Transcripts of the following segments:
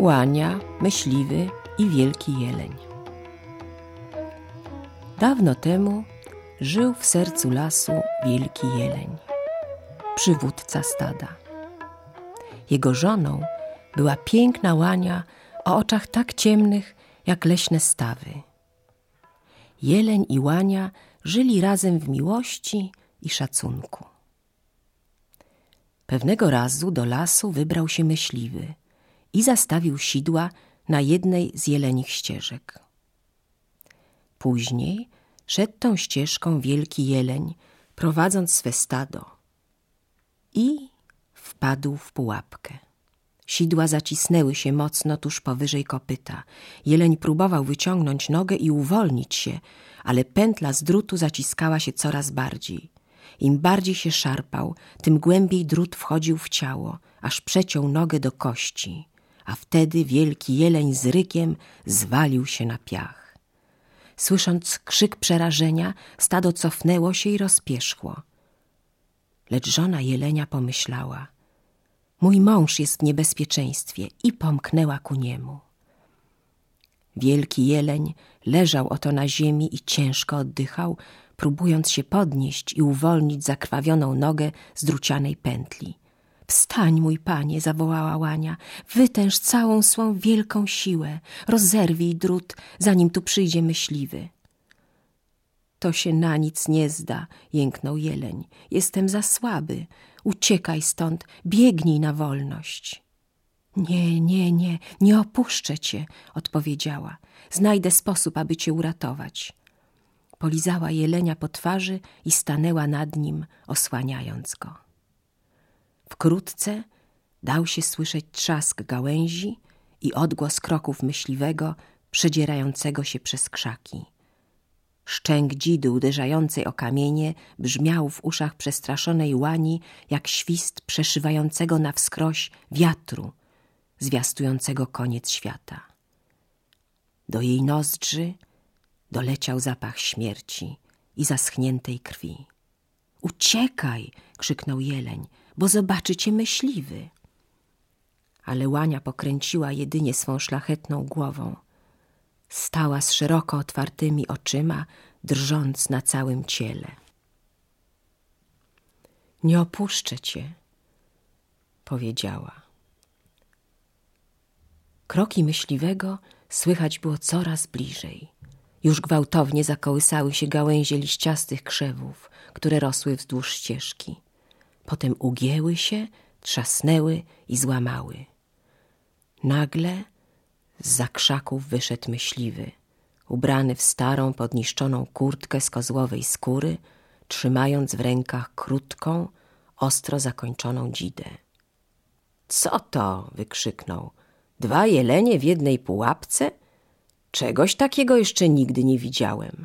łania, myśliwy i wielki jeleń. Dawno temu żył w sercu lasu wielki jeleń, przywódca stada. Jego żoną była piękna łania o oczach tak ciemnych jak leśne stawy. Jeleń i łania żyli razem w miłości i szacunku. Pewnego razu do lasu wybrał się myśliwy i zastawił sidła na jednej z jelenich ścieżek. Później szedł tą ścieżką wielki jeleń, prowadząc swe stado, i wpadł w pułapkę. Sidła zacisnęły się mocno tuż powyżej kopyta. Jeleń próbował wyciągnąć nogę i uwolnić się, ale pętla z drutu zaciskała się coraz bardziej. Im bardziej się szarpał, tym głębiej drut wchodził w ciało, aż przeciął nogę do kości, a wtedy wielki jeleń z rykiem zwalił się na piach. Słysząc krzyk przerażenia, stado cofnęło się i rozpierzchło. Lecz żona jelenia pomyślała: mój mąż jest w niebezpieczeństwie, i pomknęła ku niemu. Wielki jeleń leżał oto na ziemi i ciężko oddychał, próbując się podnieść i uwolnić zakrwawioną nogę z drucianej pętli. Wstań, mój panie, zawołała łania, wytęż całą swą wielką siłę, rozerwij drut, zanim tu przyjdzie myśliwy. To się na nic nie zda, jęknął jeleń, jestem za słaby, uciekaj stąd, biegnij na wolność. Nie opuszczę cię, odpowiedziała, znajdę sposób, aby cię uratować. Polizała jelenia po twarzy i stanęła nad nim, osłaniając go. Wkrótce dał się słyszeć trzask gałęzi i odgłos kroków myśliwego przedzierającego się przez krzaki. Szczęk dzidy uderzającej o kamienie brzmiał w uszach przestraszonej łani jak świst przeszywającego na wskroś wiatru, zwiastującego koniec świata. Do jej nozdrzy doleciał zapach śmierci i zaschniętej krwi. Uciekaj, krzyknął jeleń, bo zobaczy cię myśliwy. Ale łania pokręciła jedynie swą szlachetną głową. Stała z szeroko otwartymi oczyma, drżąc na całym ciele. Nie opuszczę cię, powiedziała. Kroki myśliwego słychać było coraz bliżej. Już gwałtownie zakołysały się gałęzie liściastych krzewów, które rosły wzdłuż ścieżki. Potem ugięły się, trzasnęły i złamały. Nagle zza krzaków wyszedł myśliwy, ubrany w starą, podniszczoną kurtkę z kozłowej skóry, trzymając w rękach krótką, ostro zakończoną dzidę. Co to? Wykrzyknął. 2 jelenie w jednej pułapce? Czegoś takiego jeszcze nigdy nie widziałem.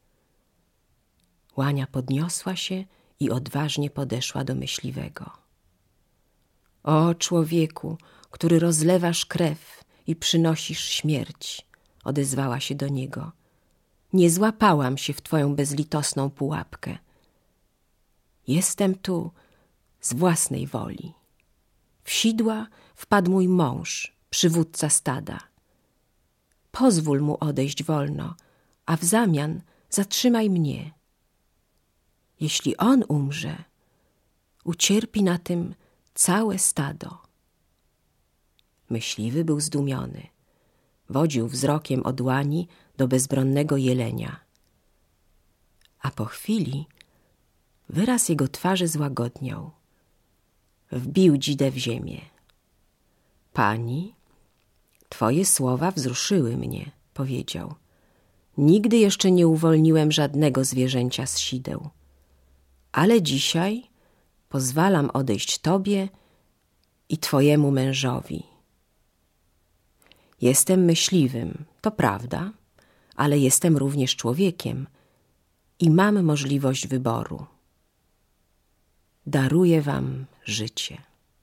Łania podniosła się i odważnie podeszła do myśliwego. O człowieku, który rozlewasz krew i przynosisz śmierć, odezwała się do niego. Nie złapałam się w twoją bezlitosną pułapkę. Jestem tu z własnej woli. W sidła wpadł mój mąż, przywódca stada. Pozwól mu odejść wolno, a w zamian zatrzymaj mnie. Jeśli on umrze, ucierpi na tym całe stado. Myśliwy był zdumiony. Wodził wzrokiem od łani do bezbronnego jelenia. A po chwili wyraz jego twarzy złagodniał. Wbił dzidę w ziemię. Pani, twoje słowa wzruszyły mnie, powiedział. Nigdy jeszcze nie uwolniłem żadnego zwierzęcia z sideł. Ale dzisiaj pozwalam odejść tobie i twojemu mężowi. Jestem myśliwym, to prawda, ale jestem również człowiekiem i mam możliwość wyboru. Daruję wam życie.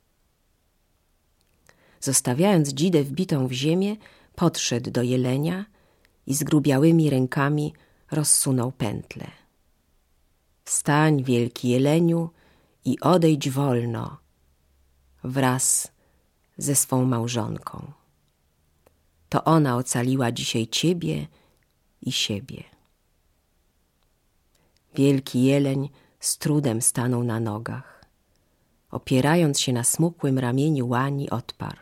Zostawiając dzidę wbitą w ziemię, podszedł do jelenia i zgrubiałymi rękami rozsunął pętlę. Wstań, wielki jeleniu, i odejdź wolno wraz ze swą małżonką. To ona ocaliła dzisiaj ciebie i siebie. Wielki jeleń z trudem stanął na nogach. Opierając się na smukłym ramieniu łani, odparł: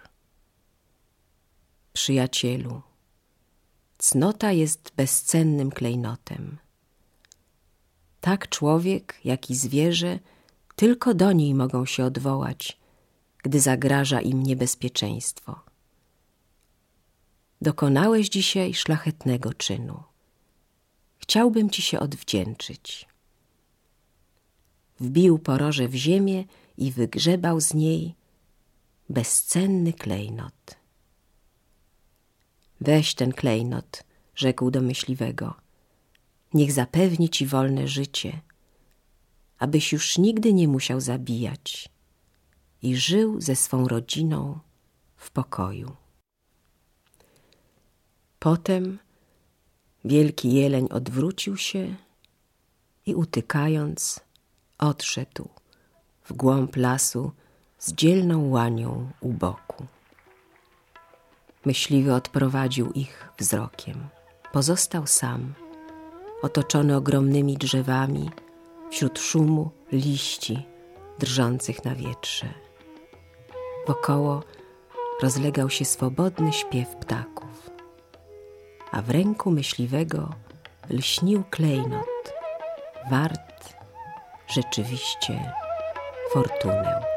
Przyjacielu, cnota jest bezcennym klejnotem. Tak człowiek, jak i zwierzę tylko do niej mogą się odwołać, gdy zagraża im niebezpieczeństwo. Dokonałeś dzisiaj szlachetnego czynu. Chciałbym ci się odwdzięczyć. Wbił poroże w ziemię i wygrzebał z niej bezcenny klejnot. Weź ten klejnot, rzekł do myśliwego. Niech zapewni ci wolne życie, abyś już nigdy nie musiał zabijać i żył ze swą rodziną w pokoju. Potem wielki jeleń odwrócił się i utykając odszedł w głąb lasu z dzielną łanią u boku. Myśliwy odprowadził ich wzrokiem. Pozostał sam, otoczony ogromnymi drzewami, wśród szumu liści drżących na wietrze. Wokoło rozlegał się swobodny śpiew ptaków, a w ręku myśliwego lśnił klejnot, wart rzeczywiście fortunę.